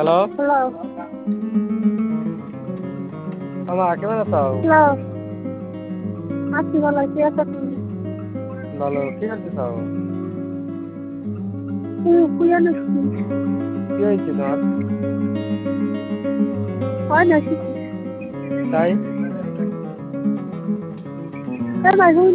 Hello hello মামা কেমন আছো? হ্যালো আছি ভালো আছি আচ্ছা তুমি ভালো কি করতেছ? কুয়া নাকি কি হয়েছে তোমার? হয় নাকি তাই তাই ভাই